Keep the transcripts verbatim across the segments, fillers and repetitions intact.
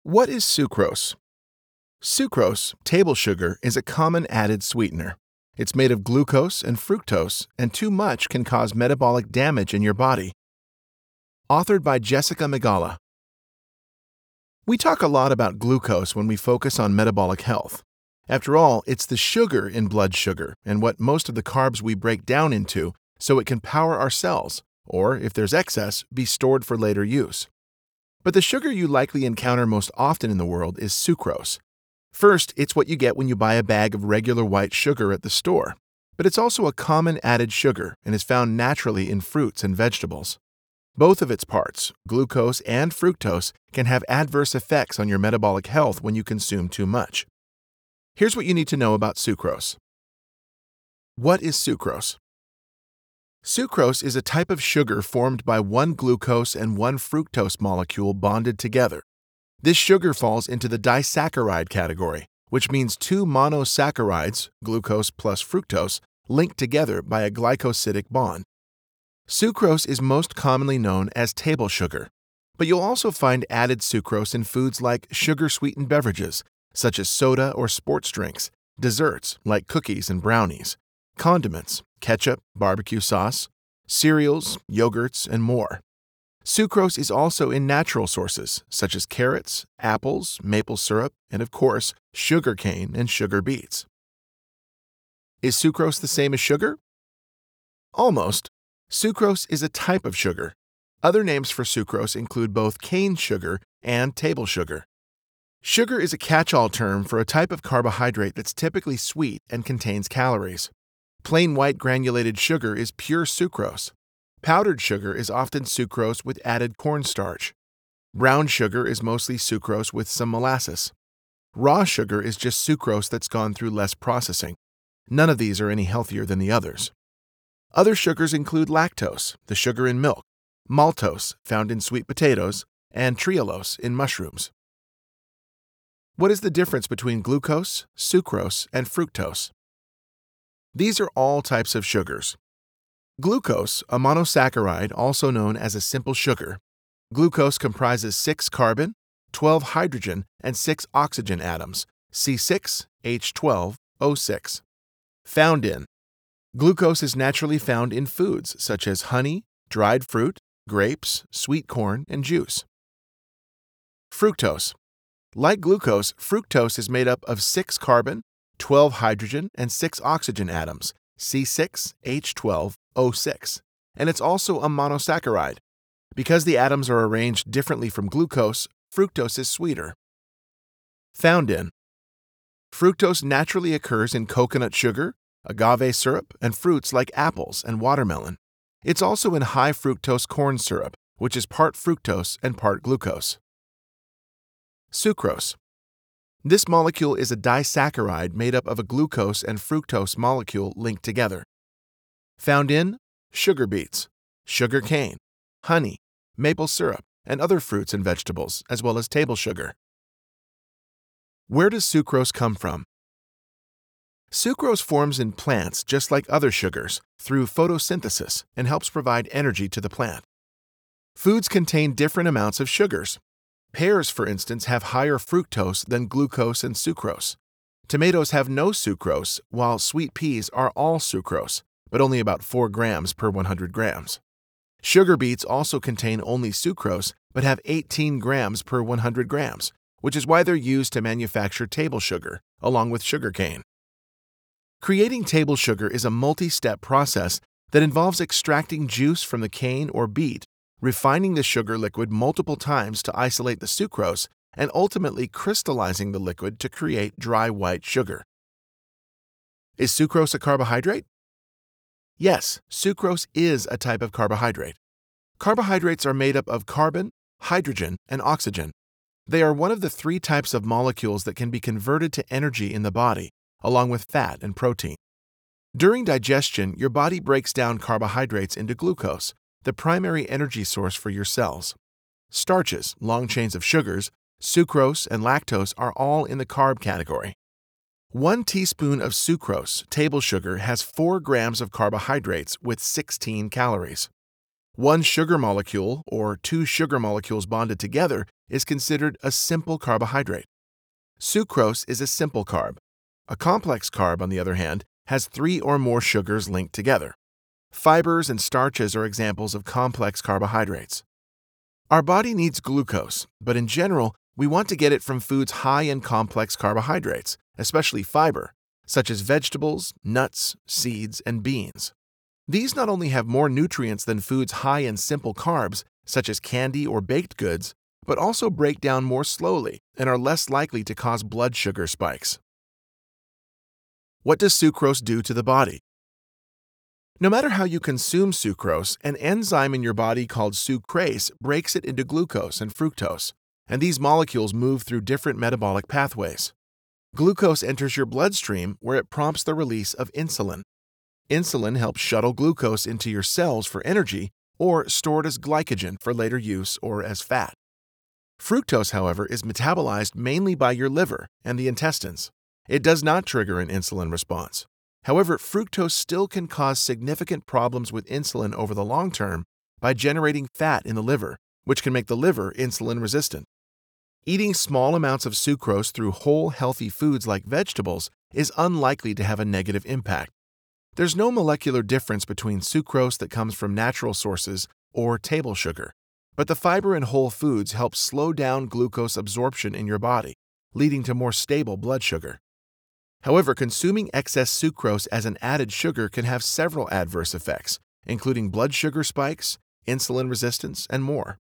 What is sucrose? Sucrose, table sugar, is a common added sweetener. It's made of glucose and fructose, and too much can cause metabolic damage in your body. Authored by Jessica Migala. We talk a lot about glucose when we focus on metabolic health. After all, it's the sugar in blood sugar and what most of the carbs we break down into so it can power our cells, or if there's excess, be stored for later use. But the sugar you likely encounter most often in the world is sucrose. First, it's what you get when you buy a bag of regular white sugar at the store, but it's also a common added sugar and is found naturally in fruits and vegetables. Both of its parts, glucose and fructose, can have adverse effects on your metabolic health when you consume too much. Here's what you need to know about sucrose. What is sucrose? Sucrose is a type of sugar formed by one glucose and one fructose molecule bonded together. This sugar falls into the disaccharide category, which means two monosaccharides, glucose plus fructose, linked together by a glycosidic bond. Sucrose is most commonly known as table sugar, but you'll also find added sucrose in foods like sugar-sweetened beverages, such as soda or sports drinks, desserts like cookies and brownies, condiments, ketchup, barbecue sauce, cereals, yogurts, and more. Sucrose is also in natural sources such as carrots, apples, maple syrup, and of course, sugar cane and sugar beets. Is sucrose the same as sugar? Almost. Sucrose is a type of sugar. Other names for sucrose include both cane sugar and table sugar. Sugar is a catch-all term for a type of carbohydrate that's typically sweet and contains calories. Plain white granulated sugar is pure sucrose. Powdered sugar is often sucrose with added cornstarch. Brown sugar is mostly sucrose with some molasses. Raw sugar is just sucrose that's gone through less processing. None of these are any healthier than the others. Other sugars include lactose, the sugar in milk, maltose, found in sweet potatoes, and trehalose in mushrooms. What is the difference between glucose, sucrose, and fructose? These are all types of sugars. Glucose, a monosaccharide also known as a simple sugar. Glucose comprises six carbon, twelve hydrogen, and six oxygen atoms, C six H twelve O six. Found in. Glucose is naturally found in foods such as honey, dried fruit, grapes, sweet corn, and juice. Fructose. Like glucose, fructose is made up of six carbon, twelve hydrogen, and six oxygen atoms, C six H twelve O six, and it's also a monosaccharide. Because the atoms are arranged differently from glucose, fructose is sweeter. Found in. Fructose naturally occurs in coconut sugar, agave syrup, and fruits like apples and watermelon. It's also in high fructose corn syrup, which is part fructose and part glucose. Sucrose. This molecule is a disaccharide made up of a glucose and fructose molecule linked together. Found in sugar beets, sugar cane, honey, maple syrup, and other fruits and vegetables, as well as table sugar. Where does sucrose come from? Sucrose forms in plants just like other sugars through photosynthesis and helps provide energy to the plant. Foods contain different amounts of sugars. Pears, for instance, have higher fructose than glucose and sucrose. Tomatoes have no sucrose, while sweet peas are all sucrose, but only about four grams per one hundred grams. Sugar beets also contain only sucrose, but have eighteen grams per one hundred grams, which is why they're used to manufacture table sugar, along with sugar cane. Creating table sugar is a multi-step process that involves extracting juice from the cane or beet, refining the sugar liquid multiple times to isolate the sucrose, and ultimately crystallizing the liquid to create dry white sugar. Is sucrose a carbohydrate? Yes, sucrose is a type of carbohydrate. Carbohydrates are made up of carbon, hydrogen, and oxygen. They are one of the three types of molecules that can be converted to energy in the body, along with fat and protein. During digestion, your body breaks down carbohydrates into glucose, the primary energy source for your cells. Starches, long chains of sugars, sucrose, and lactose are all in the carb category. One teaspoon of sucrose, table sugar, has four grams of carbohydrates with sixteen calories. One sugar molecule, or two sugar molecules bonded together, is considered a simple carbohydrate. Sucrose is a simple carb. A complex carb, on the other hand, has three or more sugars linked together. Fibers and starches are examples of complex carbohydrates. Our body needs glucose, but in general, we want to get it from foods high in complex carbohydrates, especially fiber, such as vegetables, nuts, seeds, and beans. These not only have more nutrients than foods high in simple carbs, such as candy or baked goods, but also break down more slowly and are less likely to cause blood sugar spikes. What does sucrose do to the body? No matter how you consume sucrose, an enzyme in your body called sucrase breaks it into glucose and fructose, and these molecules move through different metabolic pathways. Glucose enters your bloodstream where it prompts the release of insulin. Insulin helps shuttle glucose into your cells for energy or store it as glycogen for later use or as fat. Fructose, however, is metabolized mainly by your liver and the intestines. It does not trigger an insulin response. However, fructose still can cause significant problems with insulin over the long term by generating fat in the liver, which can make the liver insulin resistant. Eating small amounts of sucrose through whole, healthy foods like vegetables is unlikely to have a negative impact. There's no molecular difference between sucrose that comes from natural sources or table sugar, but the fiber in whole foods helps slow down glucose absorption in your body, leading to more stable blood sugar. However, consuming excess sucrose as an added sugar can have several adverse effects, including blood sugar spikes, insulin resistance, and more.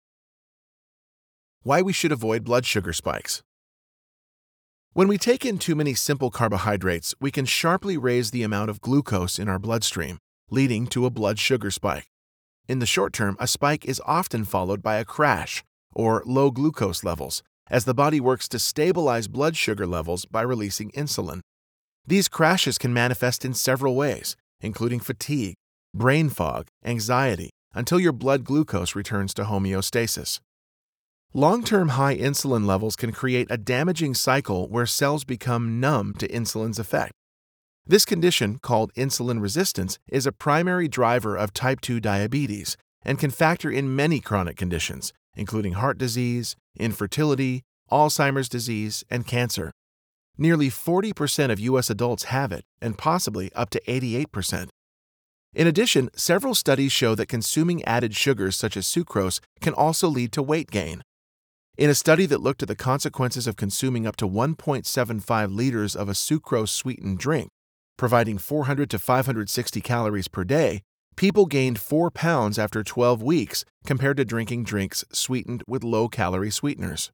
Why we should avoid blood sugar spikes. When we take in too many simple carbohydrates, we can sharply raise the amount of glucose in our bloodstream, leading to a blood sugar spike. In the short term, a spike is often followed by a crash, or low glucose levels, as the body works to stabilize blood sugar levels by releasing insulin. These crashes can manifest in several ways, including fatigue, brain fog, anxiety, until your blood glucose returns to homeostasis. Long-term high insulin levels can create a damaging cycle where cells become numb to insulin's effect. This condition, called insulin resistance, is a primary driver of type two diabetes and can factor in many chronic conditions, including heart disease, infertility, Alzheimer's disease, and cancer. Nearly forty percent of U S adults have it, and possibly up to eighty-eight percent. In addition, several studies show that consuming added sugars such as sucrose can also lead to weight gain. In a study that looked at the consequences of consuming up to one point seven five liters of a sucrose-sweetened drink, providing four hundred to five hundred sixty calories per day, people gained four pounds after twelve weeks compared to drinking drinks sweetened with low-calorie sweeteners.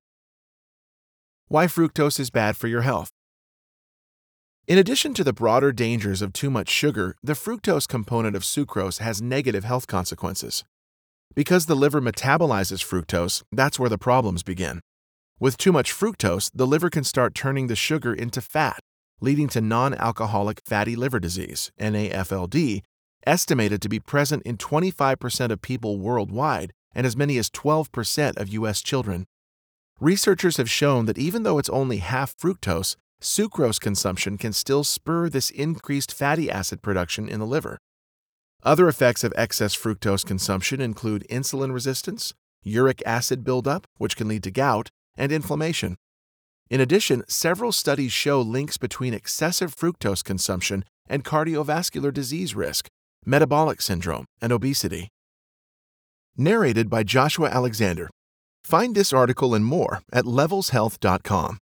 Why fructose is bad for your health. In addition to the broader dangers of too much sugar, the fructose component of sucrose has negative health consequences. Because the liver metabolizes fructose, that's where the problems begin. With too much fructose, the liver can start turning the sugar into fat, leading to non-alcoholic fatty liver disease, N A F L D, estimated to be present in twenty-five percent of people worldwide and as many as twelve percent of U S children. Researchers have shown that even though it's only half fructose, sucrose consumption can still spur this increased fatty acid production in the liver. Other effects of excess fructose consumption include insulin resistance, uric acid buildup, which can lead to gout, and inflammation. In addition, several studies show links between excessive fructose consumption and cardiovascular disease risk, metabolic syndrome, and obesity. Narrated by Joshua Alexander. Find this article and more at levels health dot com.